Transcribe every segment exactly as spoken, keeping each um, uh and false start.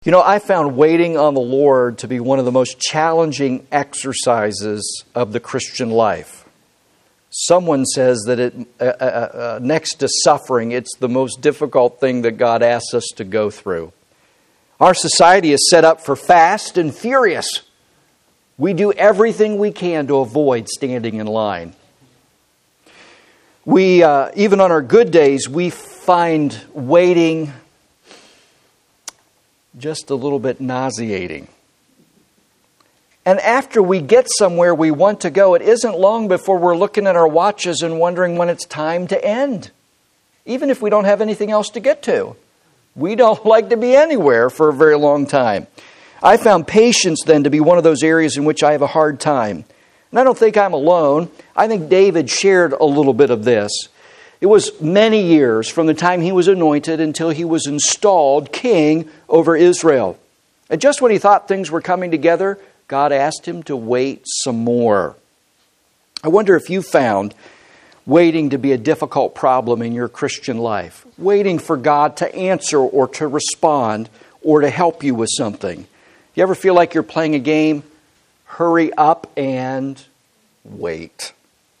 You know, I found waiting on the Lord to be one of the most challenging exercises of the Christian life. Someone says that it, uh, uh, uh, next to suffering, it's the most difficult thing that God asks us to go through. Our society is set up for fast and furious. We do everything we can to avoid standing in line. We, uh, even on our good days, we find waiting just a little bit nauseating. And after we get somewhere we want to go, it isn't long before we're looking at our watches and wondering when it's time to end. Even if we don't have anything else to get to. We don't like to be anywhere for a very long time. I found patience then to be one of those areas in which I have a hard time. And I don't think I'm alone. I think David shared a little bit of this. It was many years from the time he was anointed until he was installed king over Israel. And just when he thought things were coming together, God asked him to wait some more. I wonder if you found waiting to be a difficult problem in your Christian life. Waiting for God to answer or to respond or to help you with something. You ever feel like you're playing a game? Hurry up and wait.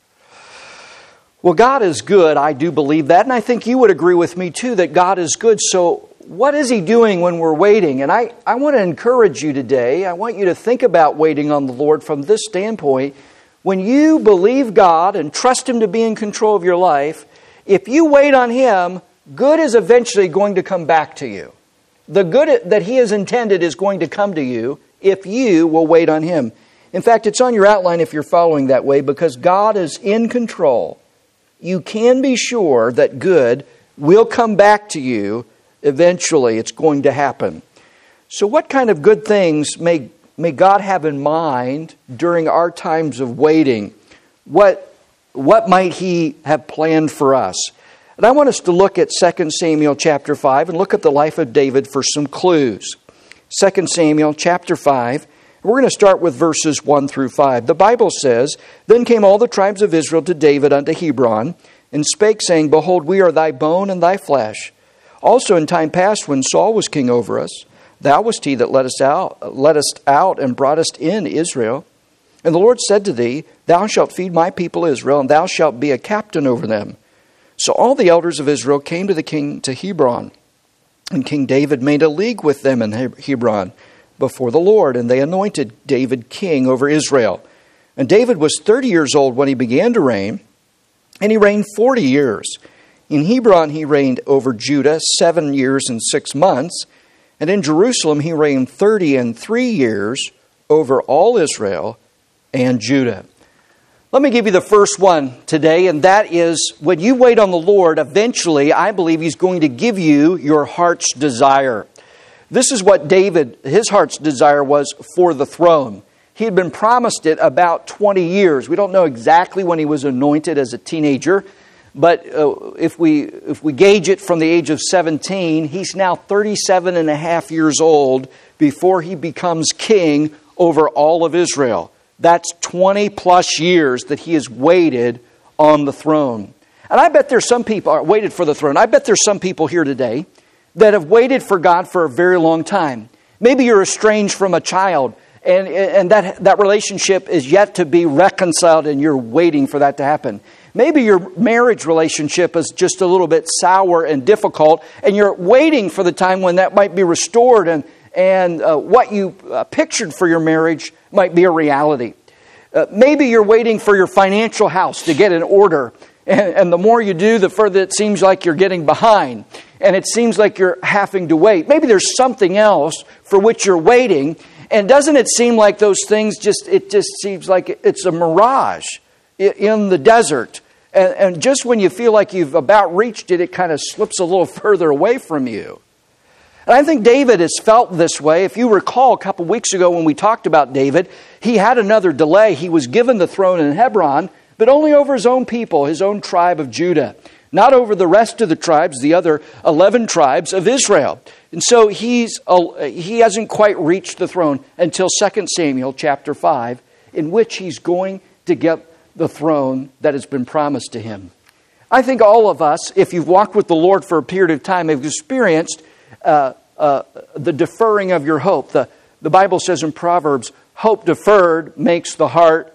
Well, God is good. I do believe that. And I think you would agree with me too that God is good. So what is He doing when we're waiting? And I, I want to encourage you today. I want you to think about waiting on the Lord from this standpoint. When you believe God and trust Him to be in control of your life, if you wait on Him, good is eventually going to come back to you. The good that He has intended is going to come to you if you will wait on Him. In fact, it's on your outline if you're following that way, because God is in control. You can be sure that good will come back to you eventually. It's going to happen. So what kind of good things may, may God have in mind during our times of waiting? What, what might He have planned for us? And I want us to look at Second Samuel chapter five and look at the life of David for some clues. Second Samuel chapter five. We're going to start with verses one through five. The Bible says, "Then came all the tribes of Israel to David unto Hebron, and spake, saying, Behold, we are thy bone and thy flesh. Also in time past, when Saul was king over us, thou wast he that led us out, led us out and brought us in Israel. And the Lord said to thee, Thou shalt feed my people Israel, and thou shalt be a captain over them. So all the elders of Israel came to the king to Hebron, and King David made a league with them in Hebron before the Lord, and they anointed David king over Israel. And David was thirty years old when he began to reign, and he reigned forty years. In Hebron he reigned over Judah seven years and six months, and in Jerusalem he reigned thirty and three years over all Israel and Judah." Let me give you the first one today, and that is, when you wait on the Lord, eventually I believe He's going to give you your heart's desire. This is what David, his heart's desire was for the throne. He had been promised it about twenty years. We don't know exactly when he was anointed as a teenager, but uh, if we if we gauge it from the age of seventeen, he's now thirty-seven and a half years old before he becomes king over all of Israel. That's twenty plus years that he has waited on the throne. And I bet there's some people, or waited for the throne. I bet there's some people here today that have waited for God for a very long time. Maybe you're estranged from a child, and, and that, that relationship is yet to be reconciled, and you're waiting for that to happen. Maybe your marriage relationship is just a little bit sour and difficult, and you're waiting for the time when that might be restored, and, and uh, what you uh, pictured for your marriage might be a reality. Uh, maybe you're waiting for your financial house to get in order, and, and the more you do, the further it seems like you're getting behind. And it seems like you're having to wait. Maybe there's something else for which you're waiting. And doesn't it seem like those things just, it just seems like it's a mirage in the desert. And, and just when you feel like you've about reached it, it kind of slips a little further away from you. And I think David has felt this way. If you recall a couple weeks ago when we talked about David, he had another delay. He was given the throne in Hebron, but only over his own people, his own tribe of Judah. Not over the rest of the tribes, the other eleven tribes of Israel. And so he's uh, he hasn't quite reached the throne until Second Samuel chapter five, in which he's going to get the throne that has been promised to him. I think all of us, if you've walked with the Lord for a period of time, have experienced uh, uh, the deferring of your hope. The, the Bible says in Proverbs, hope deferred makes the heart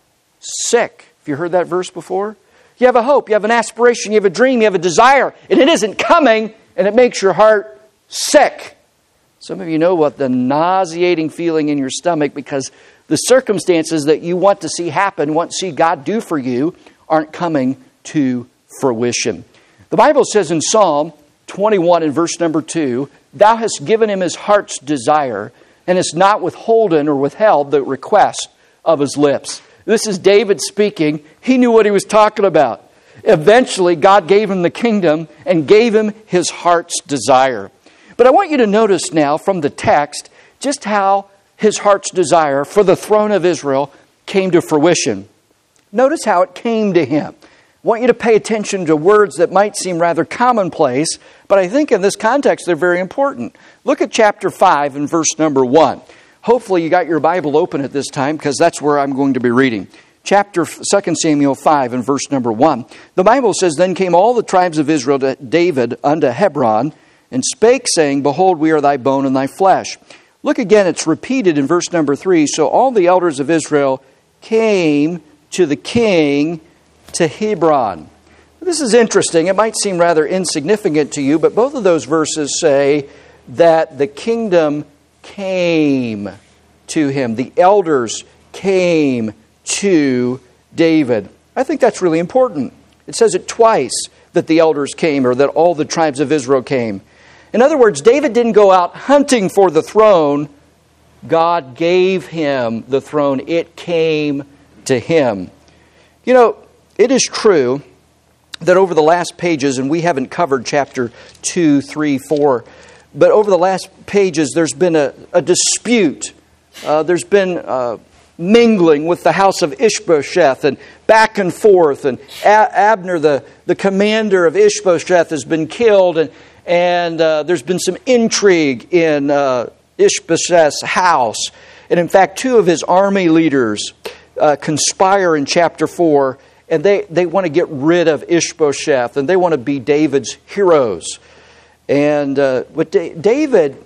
sick. Have you heard that verse before? You have a hope, you have an aspiration, you have a dream, you have a desire, and it isn't coming, and it makes your heart sick. Some of you know what the nauseating feeling in your stomach because the circumstances that you want to see happen, want to see God do for you, aren't coming to fruition. The Bible says in Psalm twenty-one and verse number two, Thou hast given him his heart's desire, and hast not withholden or withheld the request of his lips. This is David speaking. He knew what he was talking about. Eventually, God gave him the kingdom and gave him his heart's desire. But I want you to notice now from the text just how his heart's desire for the throne of Israel came to fruition. Notice how it came to him. I want you to pay attention to words that might seem rather commonplace, but I think in this context they're very important. Look at chapter five and verse number one. Hopefully you got your Bible open at this time because that's where I'm going to be reading. Chapter Second Samuel five and verse number one. The Bible says, Then came all the tribes of Israel to David unto Hebron, and spake, saying, Behold, we are thy bone and thy flesh. Look again, it's repeated in verse number three. So all the elders of Israel came to the king to Hebron. This is interesting. It might seem rather insignificant to you, but both of those verses say that the kingdom came to him. The elders came to David. I think that's really important. It says it twice that the elders came, or that all the tribes of Israel came. In other words, David didn't go out hunting for the throne. God gave him the throne. It came to him. You know, it is true that over the last pages, and we haven't covered chapter two, three, four, but over the last pages there's been a, a dispute. Uh, there's been uh, mingling with the house of Ishbosheth and back and forth. And A- Abner, the, the commander of Ishbosheth, has been killed. And, and uh, there's been some intrigue in uh, Ishbosheth's house. And in fact, two of his army leaders uh, conspire in chapter four. And they, they want to get rid of Ishbosheth. And they want to be David's heroes. And uh, but da- David...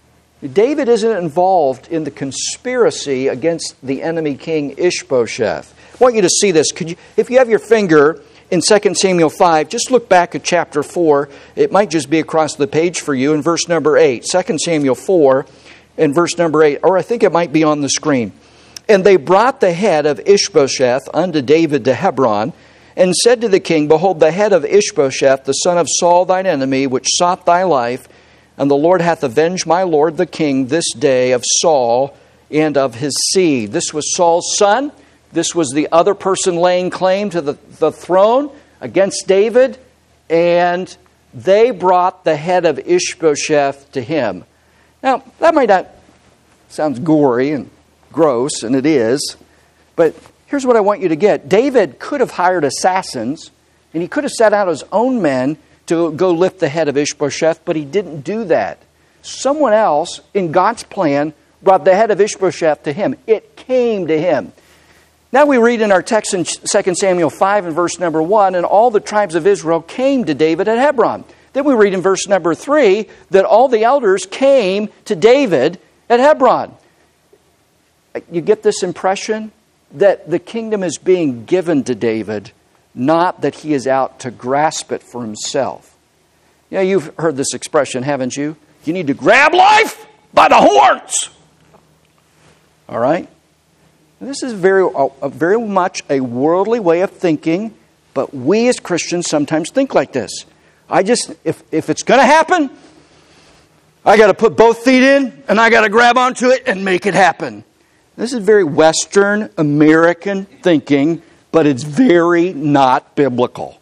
David isn't involved in the conspiracy against the enemy king Ishbosheth. I want you to see this. Could you, if you have your finger in Second Samuel five, just look back at chapter four. It might just be across the page for you in verse number eight. Second Samuel four and verse number eight. Or I think it might be on the screen. And they brought the head of Ishbosheth unto David to Hebron, and said to the king, Behold, the head of Ishbosheth, the son of Saul thine enemy, which sought thy life, and the Lord hath avenged my lord the king this day of Saul and of his seed. This was Saul's son. This was the other person laying claim to the, the throne against David. And they brought the head of Ishbosheth to him. Now, that might not sound gory and gross, and it is. But here's what I want you to get. David could have hired assassins, and he could have set out his own men to go lift the head of Ishbosheth, but he didn't do that. Someone else, in God's plan, brought the head of Ishbosheth to him. It came to him. Now we read in our text in Second Samuel five and verse number one, and all the tribes of Israel came to David at Hebron. Then we read in verse number three that all the elders came to David at Hebron. You get this impression that the kingdom is being given to David, not that he is out to grasp it for himself. You know, you've heard this expression, haven't you? You need to grab life by the horns. All right? This is very, uh, very much a worldly way of thinking, but we as Christians sometimes think like this. I just, if, if it's going to happen, I got to put both feet in and I got to grab onto it and make it happen. This is very Western American thinking, but it's very not biblical.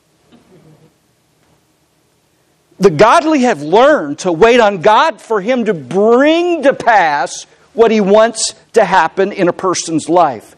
The godly have learned to wait on God for Him to bring to pass what He wants to happen in a person's life.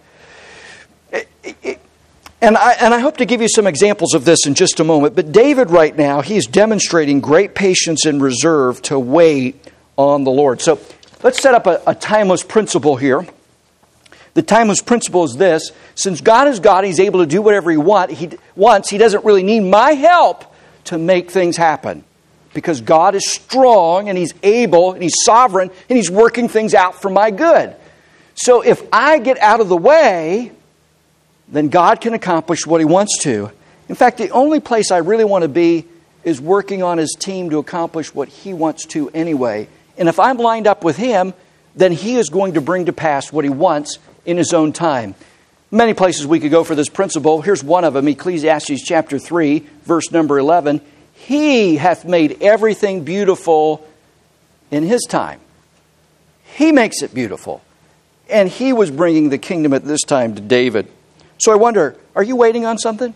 And I, and I hope to give you some examples of this in just a moment. But David right now, he's demonstrating great patience and reserve to wait on the Lord. So let's set up a, a timeless principle here. The timeless principle is this: since God is God, He's able to do whatever He want, He wants. He doesn't really need my help to make things happen. because God is strong and He's able and He's sovereign and He's working things out for my good. So if I get out of the way, then God can accomplish what He wants to. In fact, the only place I really want to be is working on His team to accomplish what He wants to anyway. And if I'm lined up with Him, then He is going to bring to pass what He wants in His own time. Many places we could go for this principle. Here's one of them, Ecclesiastes chapter three, verse number eleven. He hath made everything beautiful in His time. He makes it beautiful. And He was bringing the kingdom at this time to David. So I wonder, are you waiting on something?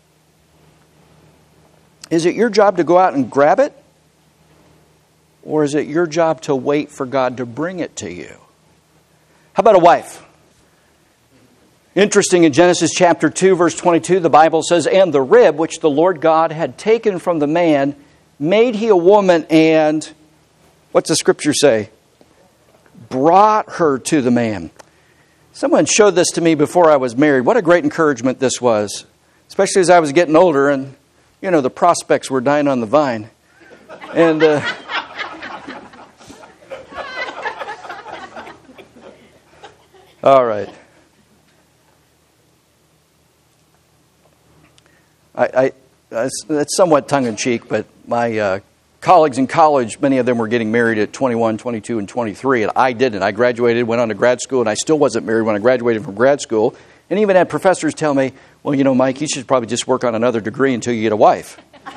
Is it your job to go out and grab it? Or is it your job to wait for God to bring it to you? How about a wife? Interesting, in Genesis chapter two, verse twenty-two, the Bible says, and the rib which the Lord God had taken from the man, made He a woman and, what's the scripture say? Brought her to the man. Someone showed this to me before I was married. What a great encouragement this was. Especially as I was getting older and, you know, the prospects were dying on the vine. And, uh, all right. I, I that's, that's somewhat tongue-in-cheek, but my uh, colleagues in college, many of them were getting married at twenty-one, twenty-two, and twenty-three, and I didn't. I graduated, went on to grad school, and I still wasn't married when I graduated from grad school, and even had professors tell me, well, you know, Mike, you should probably just work on another degree until you get a wife.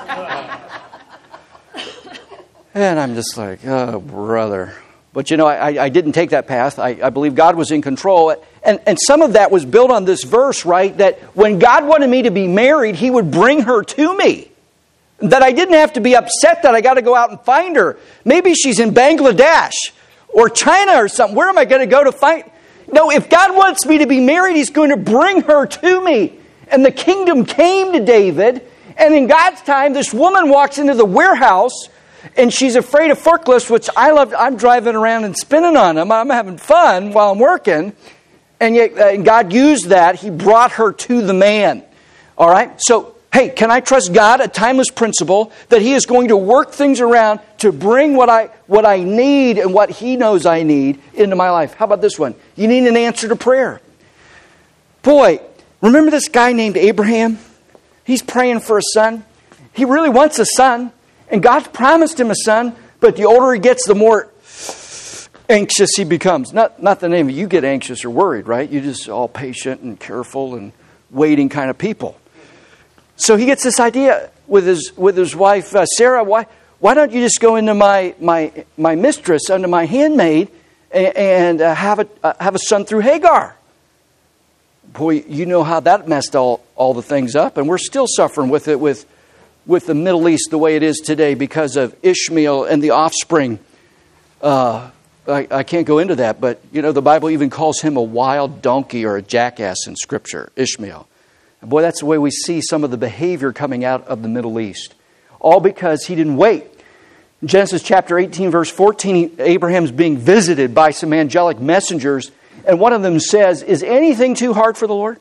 And I'm just like, oh, brother. But, you know, I, I didn't take that path. I, I believe God was in control. And, and some of that was built on this verse, right? That when God wanted me to be married, He would bring her to me. That I didn't have to be upset that I got to go out and find her. Maybe she's in Bangladesh or China or something. Where am I going to go to find? No, if God wants me to be married, He's going to bring her to me. And the kingdom came to David. And in God's time, this woman walks into the warehouse and she's afraid of forklifts, which I love. I'm driving around and spinning on them. I'm having fun while I'm working. And yet uh, God used that. He brought her to the man. All right? So, hey, can I trust God, a timeless principle, that He is going to work things around to bring what I what I need and what He knows I need into my life? How about this one? You need an answer to prayer. Boy, remember this guy named Abraham? He's praying for a son. He really wants a son. And God's promised him a son, but the older he gets, the more anxious he becomes. Not, not the name of you get anxious or worried, right? You're just all patient and careful and waiting kind of people. So he gets this idea with his with his wife, uh, Sarah, why why don't you just go into my my my mistress, under my handmaid, and, and uh, have a uh, have a son through Hagar? Boy, you know how that messed all, all the things up, and we're still suffering with it with with the Middle East the way it is today because of Ishmael and the offspring. Uh, I, I can't go into that, but you know the Bible even calls him a wild donkey or a jackass in Scripture, Ishmael. And boy, that's the way we see some of the behavior coming out of the Middle East. All because he didn't wait. In Genesis chapter eighteen, verse fourteen, Abraham's being visited by some angelic messengers, and one of them says, "Is anything too hard for the Lord?"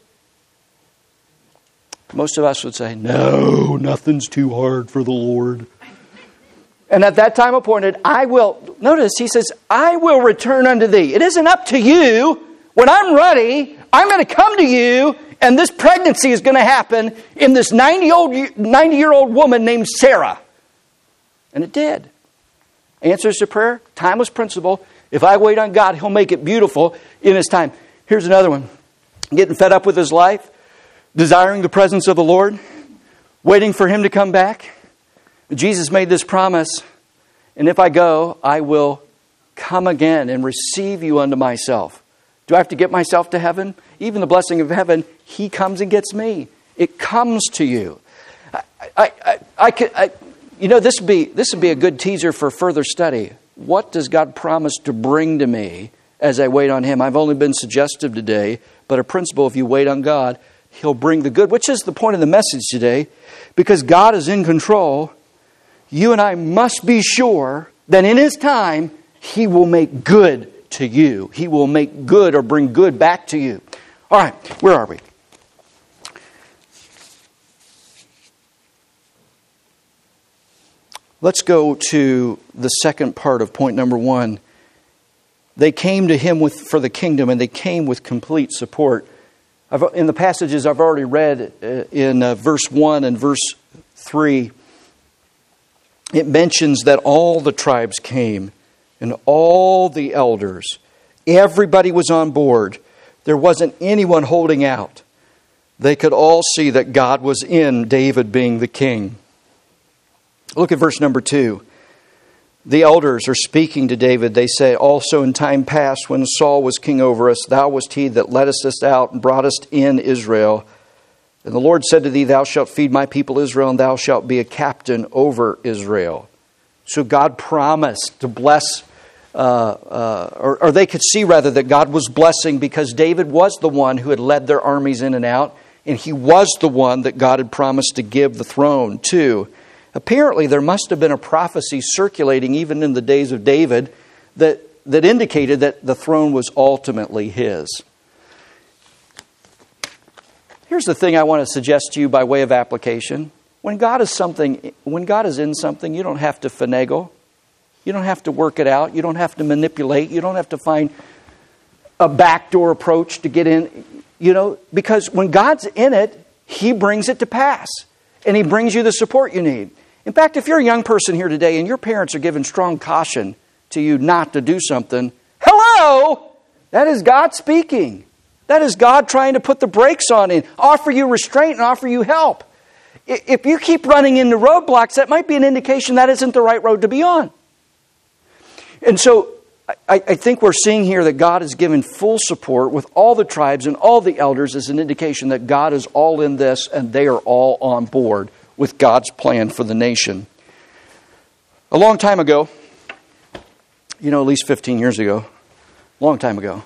Most of us would say, "No, nothing's too hard for the Lord." And at that time appointed, I will, notice he says, I will return unto thee. It isn't up to you. When I'm ready, I'm going to come to you, and this pregnancy is going to happen in this ninety-year-old woman named Sarah. And it did. Answers to prayer, timeless principle. If I wait on God, He'll make it beautiful in His time. Here's another one. Getting fed up with his life, desiring the presence of the Lord, waiting for Him to come back. Jesus made this promise, and if I go, I will come again and receive you unto myself. Do I have to get myself to heaven? Even the blessing of heaven, He comes and gets me. It comes to you. I, I, I, I could, I, you know, this would be this would be a good teaser for further study. What does God promise to bring to me as I wait on Him? I've only been suggestive today, but a principle: if you wait on God, He'll bring the good, which is the point of the message today. Because God is in control, you and I must be sure that in His time, He will make good to you. He will make good or bring good back to you. All right, where are we? Let's go to the second part of point number one. They came to him with for the kingdom, and they came with complete support. I've, in the passages I've already read, uh, in uh, verse one and verse three, it mentions that all the tribes came, and all the elders. Everybody was on board. There wasn't anyone holding out. They could all see that God was in David being the king. Look at verse number two. The elders are speaking to David. They say, also in time past when Saul was king over us, thou wast he that leddest us out and broughtest in Israel. And the Lord said to thee, thou shalt feed my people Israel, and thou shalt be a captain over Israel. So God promised to bless, uh, uh, or, or they could see rather that God was blessing, because David was the one who had led their armies in and out, and he was the one that God had promised to give the throne to. Apparently, there must have been a prophecy circulating even in the days of David that, that indicated that the throne was ultimately his. Here's the thing I want to suggest to you by way of application. When God is something, when God is in something, you don't have to finagle. You don't have to work it out. You don't have to manipulate. You don't have to find a backdoor approach to get in. You know, because when God's in it, He brings it to pass. And He brings you the support you need. In fact, if you're a young person here today and your parents are giving strong caution to you not to do something, hello! That is God speaking. That is God trying to put the brakes on and offer you restraint and offer you help. If you keep running into roadblocks, that might be an indication that isn't the right road to be on. And so I, I think we're seeing here that God has given full support with all the tribes and all the elders as an indication that God is all in this and they are all on board with God's plan for the nation. A long time ago, you know, at least fifteen years ago, a long time ago,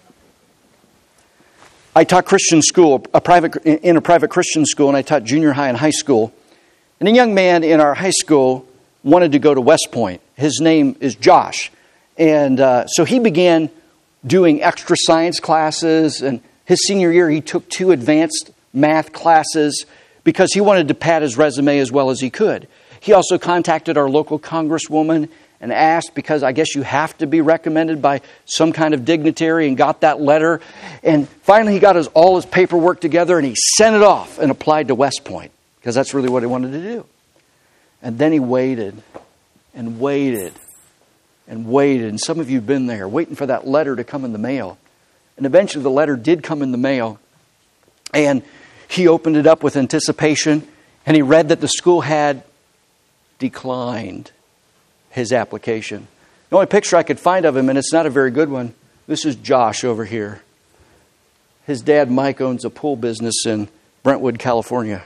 I taught Christian school, a private in a private Christian school, and I taught junior high and high school. And a young man in our high school wanted to go to West Point. His name is Josh. And uh, so he began doing extra science classes. And his senior year, he took two advanced math classes because he wanted to pad his resume as well as he could. He also contacted our local congresswoman and asked, because I guess you have to be recommended by some kind of dignitary, and got that letter. And finally he got his, all his paperwork together, and he sent it off and applied to West Point, because that's really what he wanted to do. And then he waited and waited and waited. And some of you have been there, waiting for that letter to come in the mail. And eventually the letter did come in the mail. And he opened it up with anticipation, and he read that the school had declined his application. The only picture I could find of him, and it's not a very good one, this is Josh over here. His dad, Mike, owns a pool business in Brentwood, California.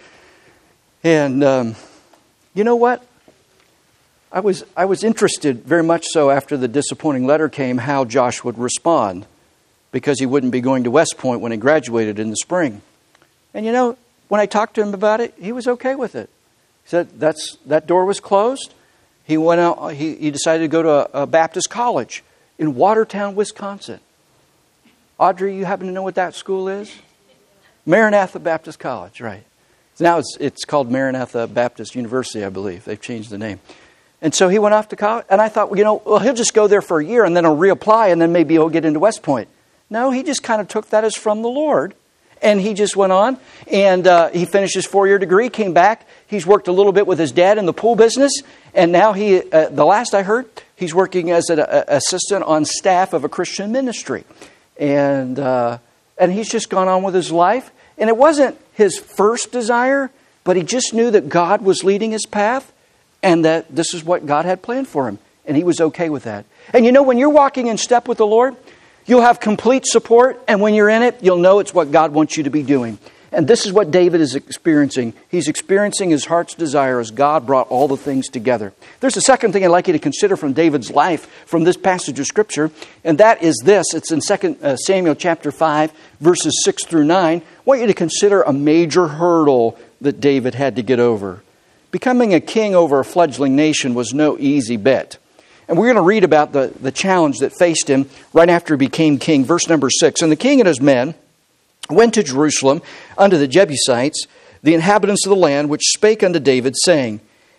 And um, you know what? I was I was interested very much so after the disappointing letter came how Josh would respond, because he wouldn't be going to West Point when he graduated in the spring. And you know, when I talked to him about it, he was okay with it. He said that's that door was closed. He went out. He, he decided to go to a, a Baptist college in Watertown, Wisconsin. Audrey, you happen to know what that school is? Maranatha Baptist College, right? Now it's it's called Maranatha Baptist University, I believe. They've changed the name. And so he went off to college, and I thought, well, you know, well, he'll just go there for a year, and then he'll reapply, and then maybe he'll get into West Point. No, he just kind of took that as from the Lord, and he just went on, and uh, he finished his four-year degree, came back. He's worked a little bit with his dad in the pool business, and now he, uh, the last I heard, he's working as an a, assistant on staff of a Christian ministry. And uh, and he's just gone on with his life. And it wasn't his first desire, but he just knew that God was leading his path and that this is what God had planned for him. And he was okay with that. And you know, when you're walking in step with the Lord, you'll have complete support. And when you're in it, you'll know it's what God wants you to be doing. And this is what David is experiencing. He's experiencing his heart's desire as God brought all the things together. There's a second thing I'd like you to consider from David's life from this passage of Scripture, and that is this. It's in Second Samuel chapter five, verses six through nine. I want you to consider a major hurdle that David had to get over. Becoming a king over a fledgling nation was no easy bit. And we're going to read about the, the challenge that faced him right after he became king. Verse number six. And the king and his men went to Jerusalem unto the Jebusites, the inhabitants of the land, which spake unto David, saying,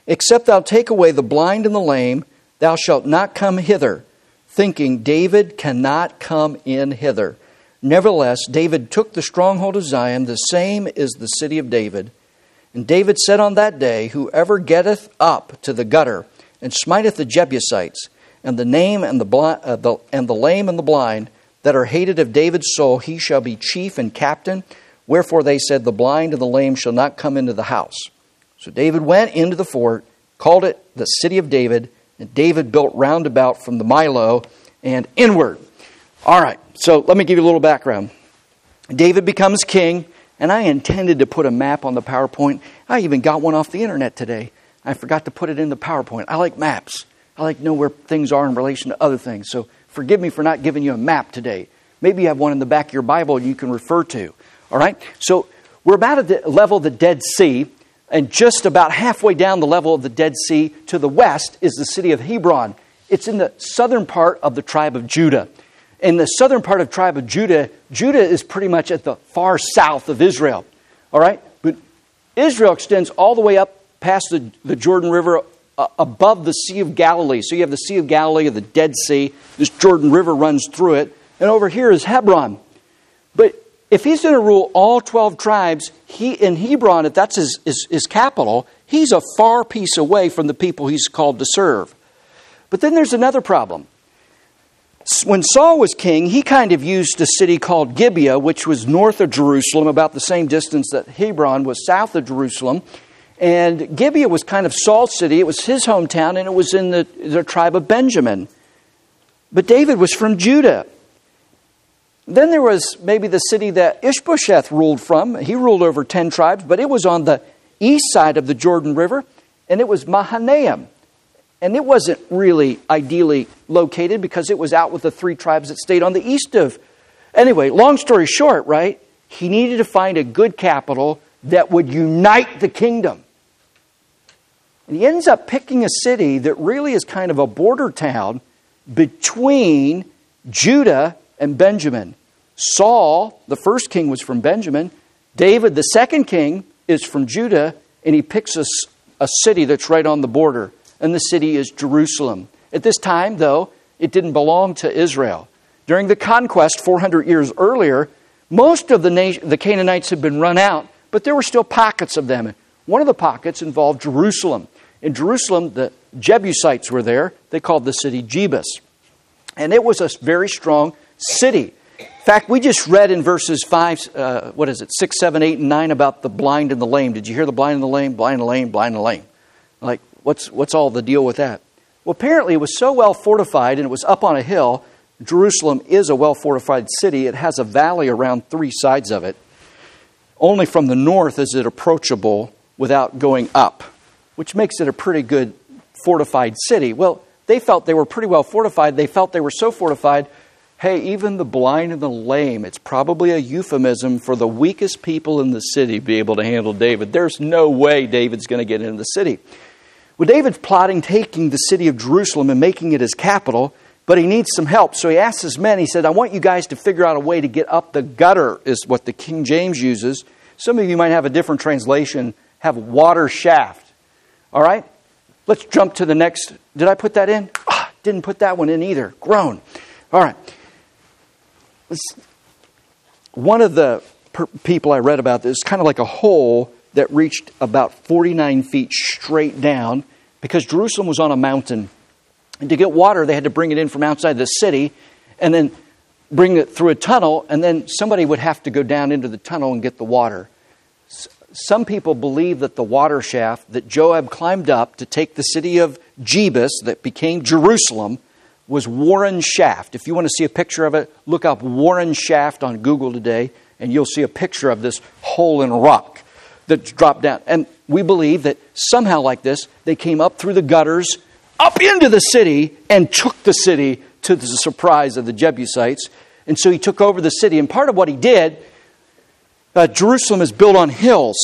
Except thou take away the blind and the lame, thou shalt not come hither, thinking, David cannot come in hither. Nevertheless, David took the stronghold of Zion, the same is the city of David. And David said on that day, whoever getteth up to the gutter, and smiteth the Jebusites, and the name and the, blind, uh, the and the lame and the blind, that are hated of David's soul, he shall be chief and captain. Wherefore they said, the blind and the lame shall not come into the house. So David went into the fort, called it the city of David, and David built round about from the Milo and inward. All right, so let me give you a little background. David becomes king, and I intended to put a map on the PowerPoint. I even got one off the internet today. I forgot to put it in the PowerPoint. I like maps. I like to know where things are in relation to other things. So forgive me for not giving you a map today. Maybe you have one in the back of your Bible you can refer to. All right? So we're about at the level of the Dead Sea, and just about halfway down the level of the Dead Sea to the west is the city of Hebron. It's in the southern part of the tribe of Judah. In the southern part of the tribe of Judah, Judah is pretty much at the far south of Israel. All right? But Israel extends all the way up past the, the Jordan River uh, above the Sea of Galilee. So you have the Sea of Galilee, or the Dead Sea. This Jordan River runs through it. And over here is Hebron. But if he's going to rule all twelve tribes, he in Hebron, if that's his, his, his capital, he's a far piece away from the people he's called to serve. But then there's another problem. When Saul was king, he kind of used a city called Gibeah, which was north of Jerusalem, about the same distance that Hebron was south of Jerusalem. And Gibeah was kind of Saul's city. It was his hometown, and it was in the, the tribe of Benjamin. But David was from Judah. Then there was maybe the city that Ishbosheth ruled from. He ruled over ten tribes, but it was on the east side of the Jordan River, and it was Mahanaim. And it wasn't really ideally located because it was out with the three tribes that stayed on the east of. Anyway, long story short, right? He needed to find a good capital that would unite the kingdom. And he ends up picking a city that really is kind of a border town between Judah and Benjamin. Saul, the first king, was from Benjamin. David, the second king, is from Judah. And he picks a, a city that's right on the border. And the city is Jerusalem. At this time, though, it didn't belong to Israel. During the conquest four hundred years earlier, most of the, nation, the Canaanites had been run out, but there were still pockets of them. One of the pockets involved Jerusalem. In Jerusalem, the Jebusites were there. They called the city Jebus. And it was a very strong city. In fact, we just read in verses five, uh, what is it, six, seven, eight, and nine about the blind and the lame. Did you hear the blind and the lame? Blind and the lame, blind and the lame. Like, what's what's all the deal with that? Well, apparently it was so well fortified and it was up on a hill. Jerusalem is a well fortified city. It has a valley around three sides of it. Only from the north is it approachable without going up, which makes it a pretty good fortified city. Well, they felt they were pretty well fortified. They felt they were so fortified, hey, even the blind and the lame, it's probably a euphemism for the weakest people in the city to be able to handle David. There's no way David's going to get into the city. Well, David's plotting taking the city of Jerusalem and making it his capital, but he needs some help. So he asks his men, he said, I want you guys to figure out a way to get up the gutter, is what the King James uses. Some of you might have a different translation, have water shaft. All right? Let's jump to the next. Did I put that in? Ah, didn't put that one in either. Groan. All right. Let's, one of the per- people I read about this is kind of like a hole that reached about forty-nine feet straight down because Jerusalem was on a mountain. And to get water, they had to bring it in from outside the city and then bring it through a tunnel, and then somebody would have to go down into the tunnel and get the water. Some people believe that the water shaft that Joab climbed up to take the city of Jebus, that became Jerusalem, was Warren Shaft. If you want to see a picture of it, look up Warren Shaft on Google today, and you'll see a picture of this hole in rock that dropped down. And we believe that somehow like this, they came up through the gutters, up into the city, and took the city to the surprise of the Jebusites. And so he took over the city. And part of what he did, uh, Jerusalem is built on hills.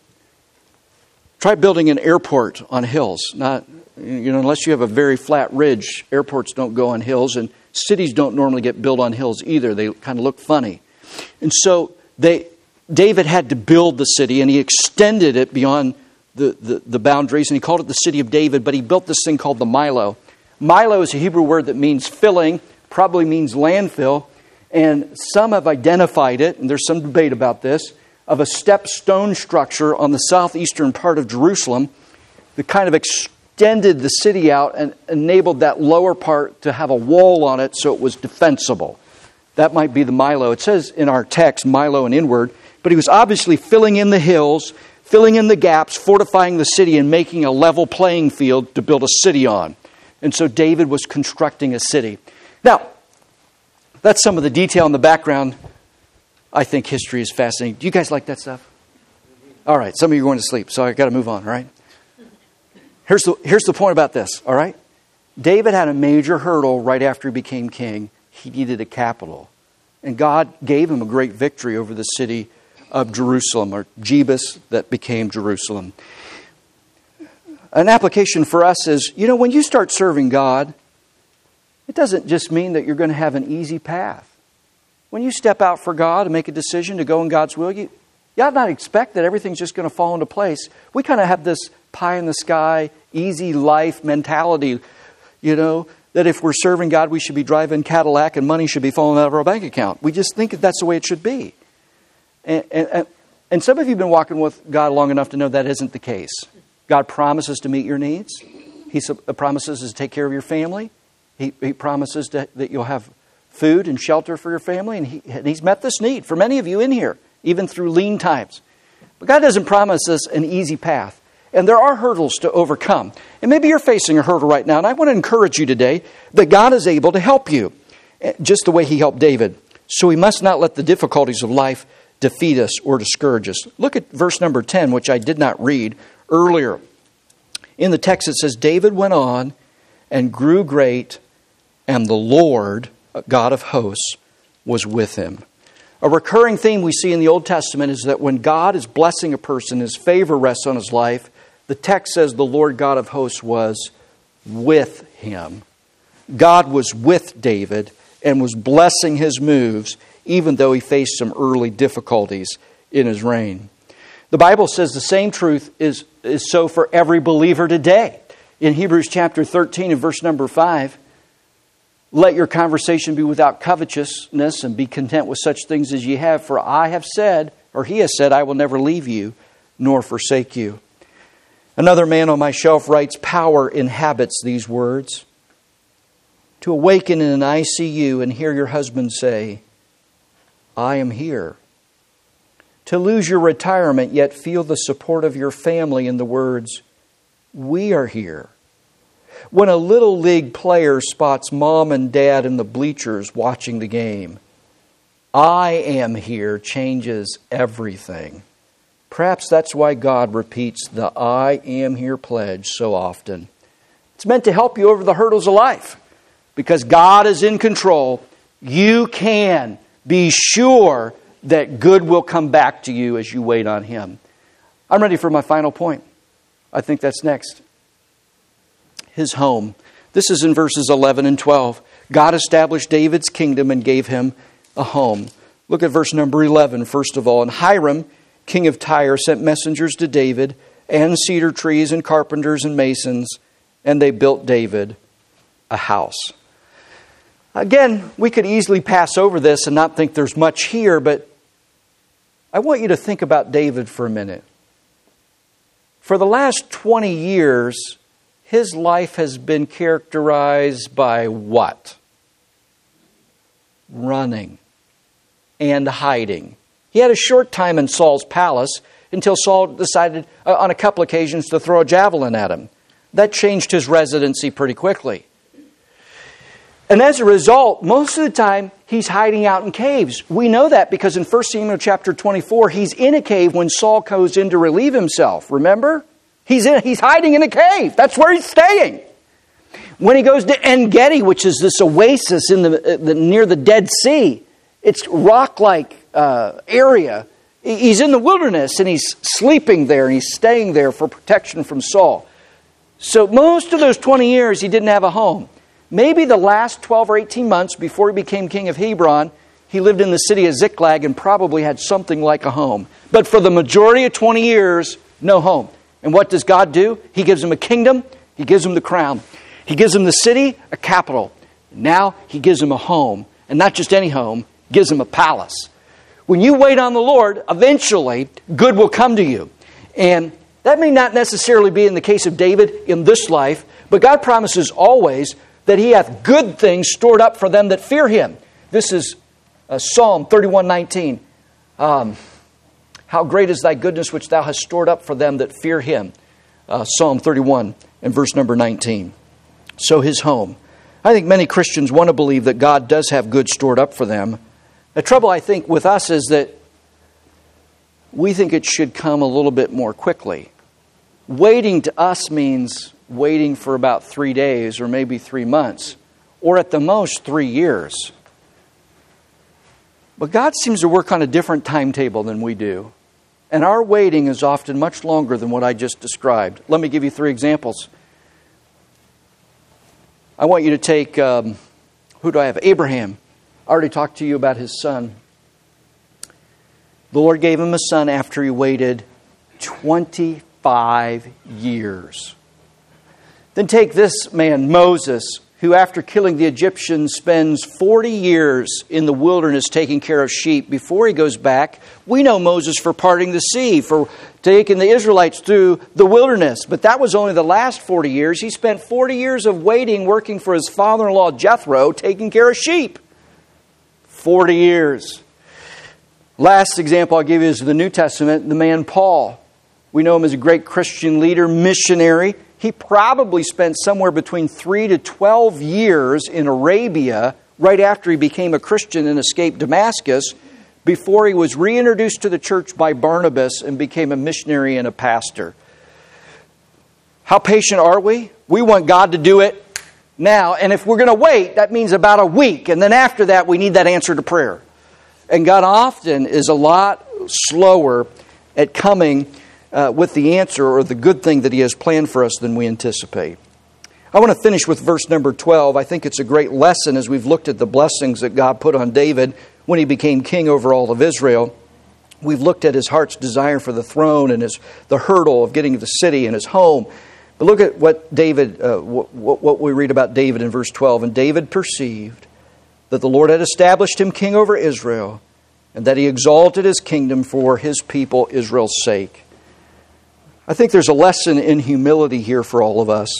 Try building an airport on hills. Not, you know, unless you have a very flat ridge, airports don't go on hills, and cities don't normally get built on hills either. They kind of look funny. And so they, David had to build the city, and he extended it beyond the, the, the boundaries, and he called it the city of David, but he built this thing called the Milo. Milo is a Hebrew word that means filling, probably means landfill, and some have identified it, and there's some debate about this, of a step stone structure on the southeastern part of Jerusalem that kind of extended the city out and enabled that lower part to have a wall on it so it was defensible. That might be the Milo. It says in our text, Milo and inward, but he was obviously filling in the hills, filling in the gaps, fortifying the city, and making a level playing field to build a city on. And so David was constructing a city. Now, that's some of the detail in the background. I think history is fascinating. Do you guys like that stuff? All right, some of you are going to sleep, so I've got to move on, all right? Here's the, here's the point about this, all right? David had a major hurdle right after he became king. He needed a capital. And God gave him a great victory over the city of Jerusalem, or Jebus, that became Jerusalem. An application for us is, you know, when you start serving God, it doesn't just mean that you're going to have an easy path. When you step out for God and make a decision to go in God's will, you, you ought not expect that everything's just going to fall into place. We kind of have this pie in the sky, easy life mentality, you know, that if we're serving God, we should be driving Cadillac and money should be falling out of our bank account. We just think that that's the way it should be. And, and, and some of you have been walking with God long enough to know that isn't the case. God promises to meet your needs. He promises to take care of your family. He, he promises to, that you'll have food and shelter for your family, and, he, and He's met this need for many of you in here, even through lean times. But God doesn't promise us an easy path. And there are hurdles to overcome. And maybe you're facing a hurdle right now, and I want to encourage you today that God is able to help you, just the way He helped David. So we must not let the difficulties of life defeat us or discourage us. Look at verse number ten, which I did not read earlier. In the text it says, David went on and grew great, and the Lord, God of hosts, was with him. A recurring theme we see in the Old Testament is that when God is blessing a person, His favor rests on his life, the text says the Lord God of hosts was with him. God was with David and was blessing his moves, even though he faced some early difficulties in his reign. The Bible says the same truth is, is so for every believer today. In Hebrews chapter thirteen and verse number five, let your conversation be without covetousness, and be content with such things as ye have. For I have said, or He has said, I will never leave you nor forsake you. Another man on my shelf writes, power inhabits these words. To awaken in an I C U and hear your husband say, I am here. To lose your retirement, yet feel the support of your family in the words, we are here. When a little league player spots mom and dad in the bleachers watching the game, I am here changes everything. Perhaps that's why God repeats the I am here pledge so often. It's meant to help you over the hurdles of life. Because God is in control, you can be sure that good will come back to you as you wait on Him. I'm ready for my final point. I think that's next. His home. This is in verses eleven and twelve. God established David's kingdom and gave him a home. Look at verse number eleven, first of all. And Hiram, king of Tyre, sent messengers to David, and cedar trees and carpenters and masons, and they built David a house. Again, we could easily pass over this and not think there's much here, but I want you to think about David for a minute. For the last twenty years, his life has been characterized by what? Running and hiding. He had a short time in Saul's palace until Saul decided uh, on a couple occasions to throw a javelin at him. That changed his residency pretty quickly. And as a result, most of the time, he's hiding out in caves. We know that because in First Samuel chapter twenty-four, he's in a cave when Saul goes in to relieve himself. Remember? He's in, he's hiding in a cave. That's where he's staying. When he goes to En-Gedi, which is this oasis in the, uh, the near the Dead Sea, it's rock-like uh, area. He's in the wilderness and he's sleeping there and he's staying there for protection from Saul. So most of those twenty years, he didn't have a home. Maybe the last twelve or eighteen months before he became king of Hebron, he lived in the city of Ziklag and probably had something like a home. But for the majority of twenty years, no home. And what does God do? He gives them a kingdom. He gives them the crown. He gives them the city, a capital. Now He gives them a home. And not just any home, gives them a palace. When you wait on the Lord, eventually good will come to you. And that may not necessarily be in the case of David in this life, but God promises always that He hath good things stored up for them that fear Him. This is uh, Psalm thirty-one nineteen. Um, How great is Thy goodness which Thou hast stored up for them that fear Him. Uh, Psalm thirty-one and verse number nineteen. So His home. I think many Christians want to believe that God does have good stored up for them. The trouble, I think, with us is that we think it should come a little bit more quickly. Waiting to us means waiting for about three days or maybe three months, or at the most three years. But God seems to work on a different timetable than we do. And our waiting is often much longer than what I just described. Let me give you three examples. I want you to take, um, who do I have? Abraham. I already talked to you about his son. The Lord gave him a son after he waited twenty-five years. Then take this man, Moses, who after killing the Egyptians spends forty years in the wilderness taking care of sheep before he goes back. We know Moses for parting the sea, for taking the Israelites through the wilderness. But that was only the last forty years. He spent forty years of waiting, working for his father-in-law Jethro, taking care of sheep. forty years. Last example I'll give you is the New Testament, the man Paul. We know him as a great Christian leader, missionary. He probably spent somewhere between three to twelve years in Arabia right after he became a Christian and escaped Damascus before he was reintroduced to the church by Barnabas and became a missionary and a pastor. How patient are we? We want God to do it now. And if we're going to wait, that means about a week. And then after that, we need that answer to prayer. And God often is a lot slower at coming Uh, with the answer or the good thing that He has planned for us than we anticipate. I want to finish with verse number twelve. I think it's a great lesson as we've looked at the blessings that God put on David when he became king over all of Israel. We've looked at his heart's desire for the throne and his the hurdle of getting to the city and his home. But look at what David, uh, what, what we read about David in verse twelve. And David perceived that the Lord had established him king over Israel, and that He exalted His kingdom for His people Israel's sake. I think there's a lesson in humility here for all of us.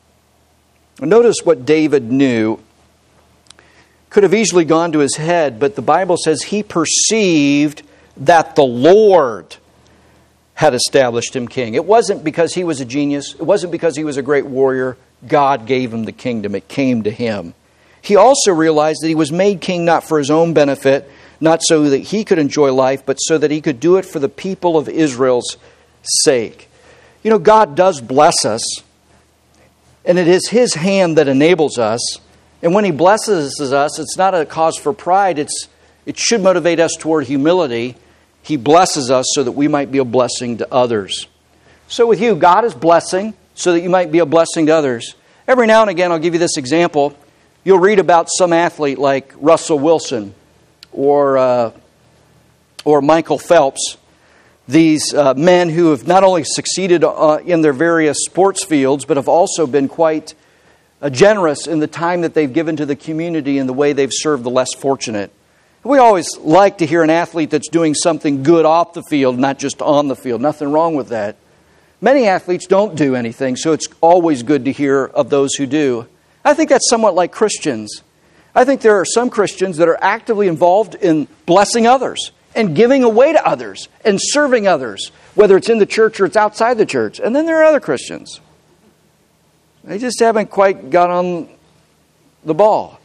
Notice what David knew. Could have easily gone to his head, but the Bible says he perceived that the Lord had established him king. It wasn't because he was a genius. It wasn't because he was a great warrior. God gave him the kingdom. It came to him. He also realized that he was made king not for his own benefit, not so that he could enjoy life, but so that he could do it for the people of Israel's sake. You know, God does bless us, and it is His hand that enables us. And when He blesses us, it's not a cause for pride. It's it should motivate us toward humility. He blesses us so that we might be a blessing to others. So with you, God is blessing so that you might be a blessing to others. Every now and again, I'll give you this example. You'll read about some athlete like Russell Wilson or uh, or Michael Phelps. These uh, men who have not only succeeded uh, in their various sports fields, but have also been quite uh, generous in the time that they've given to the community and the way they've served the less fortunate. We always like to hear an athlete that's doing something good off the field, not just on the field. Nothing wrong with that. Many athletes don't do anything, so it's always good to hear of those who do. I think that's somewhat like Christians. I think there are some Christians that are actively involved in blessing others and giving away to others and serving others, whether it's in the church or it's outside the church. And then there are other Christians. They just haven't quite got on the ball.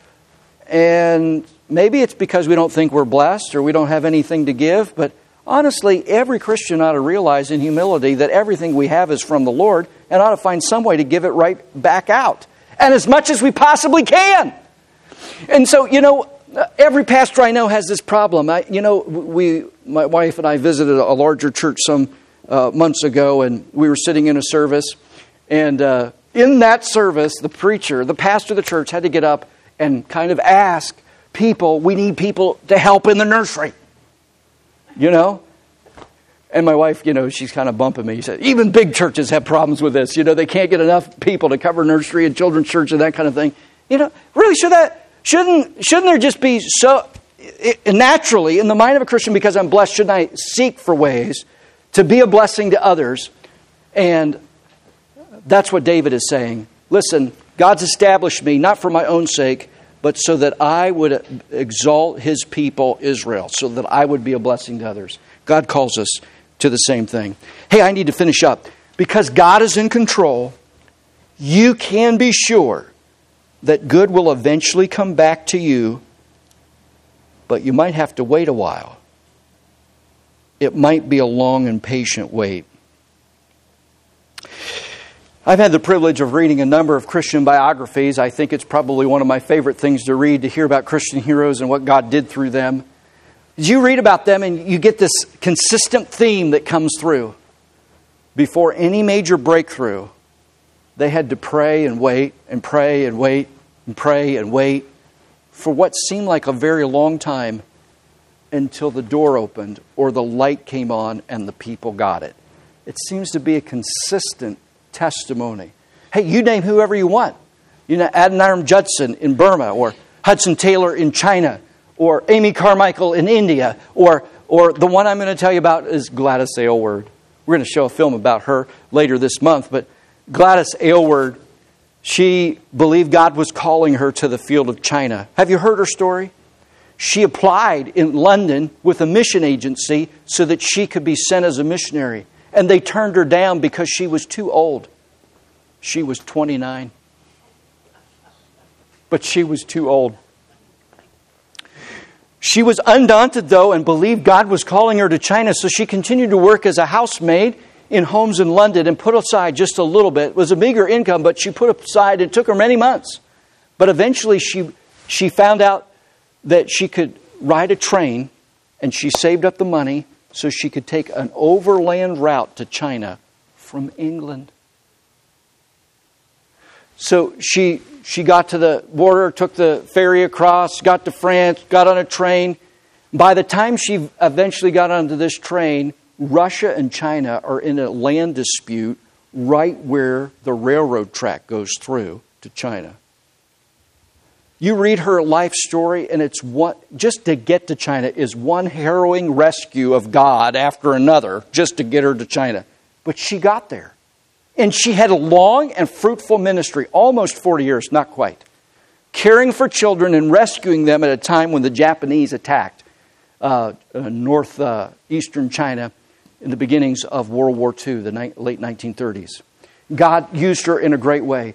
And maybe it's because we don't think we're blessed or we don't have anything to give. But honestly, every Christian ought to realize in humility that everything we have is from the Lord and ought to find some way to give it right back out. And as much as we possibly can. And so, you know, every pastor I know has this problem. I, you know, we, my wife and I visited a larger church some uh, months ago, and we were sitting in a service. And uh, in that service, the preacher, the pastor of the church, had to get up and kind of ask people, we need people to help in the nursery. You know? And my wife, you know, she's kind of bumping me. She said, even big churches have problems with this. You know, they can't get enough people to cover nursery and children's church and that kind of thing. You know, really, should that, shouldn't, shouldn't there just be so, it, naturally, in the mind of a Christian, because I'm blessed, shouldn't I seek for ways to be a blessing to others? And that's what David is saying. Listen, God's established me, not for my own sake, but so that I would exalt His people, Israel, so that I would be a blessing to others. God calls us to the same thing. Hey, I need to finish up. Because God is in control, you can be sure that good will eventually come back to you, but you might have to wait a while. It might be a long and patient wait. I've had the privilege of reading a number of Christian biographies. I think it's probably one of my favorite things to read, to hear about Christian heroes and what God did through them. You read about them and you get this consistent theme that comes through. Before any major breakthrough, they had to pray and wait and pray and wait and pray and wait for what seemed like a very long time until the door opened or the light came on and the people got it. It seems to be a consistent testimony. Hey, you name whoever you want. You know, Adoniram Judson in Burma, or Hudson Taylor in China, or Amy Carmichael in India, or or the one I'm going to tell you about is Gladys Aylward. We're going to show a film about her later this month, but Gladys Aylward, she believed God was calling her to the field of China. Have you heard her story? She applied in London with a mission agency so that she could be sent as a missionary. And they turned her down because she was too old. She was twenty-nine. But she was too old. She was undaunted, though, and believed God was calling her to China, so she continued to work as a housemaid in homes in London and put aside just a little bit. It was a meager income, but she put aside, it took her many months. But eventually she, she found out that she could ride a train, and she saved up the money so she could take an overland route to China from England. So she she got to the border, took the ferry across, got to France, got on a train. By the time she eventually got onto this train, Russia and China are in a land dispute right where the railroad track goes through to China. You read her life story, and it's one, just to get to China is one harrowing rescue of God after another just to get her to China. But she got there. And she had a long and fruitful ministry, almost forty years, not quite, caring for children and rescuing them at a time when the Japanese attacked uh, uh, northeastern China in the beginnings of World War Two, the ni- late nineteen thirties. God used her in a great way.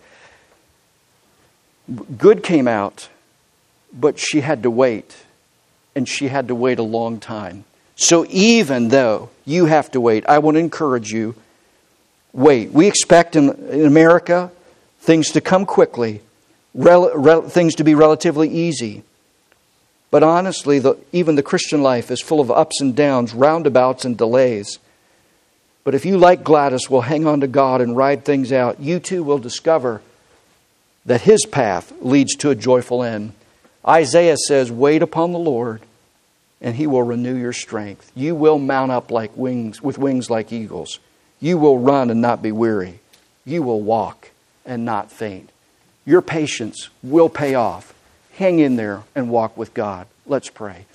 Good came out, but she had to wait, and she had to wait a long time. So even though you have to wait, I want to encourage you, wait. We expect in, in America things to come quickly, rel, rel, things to be relatively easy. But honestly, the, even the Christian life is full of ups and downs, roundabouts and delays. But if you, like Gladys, will hang on to God and ride things out, you too will discover that His path leads to a joyful end. Isaiah says, wait upon the Lord, and He will renew your strength. You will mount up like wings, with wings like eagles. You will run and not be weary. You will walk and not faint. Your patience will pay off. Hang in there and walk with God. Let's pray.